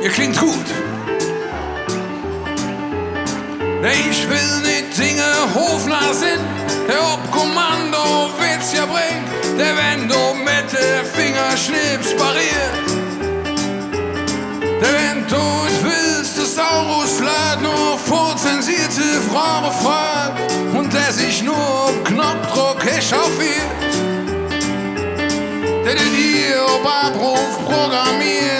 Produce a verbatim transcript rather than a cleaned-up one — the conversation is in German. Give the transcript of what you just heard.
Ihr klingt gut. Ich will nicht Dinge hofnah sind, der ob Kommando Witz ja bringt, der wenn du mit der Fingerschnips pariert, der wenn du es willst, des Saurus lädt nur vorzensierte Fragen fragt und der sich nur auf Knopfdruck echauffiert, der dir auf Abruf programmiert.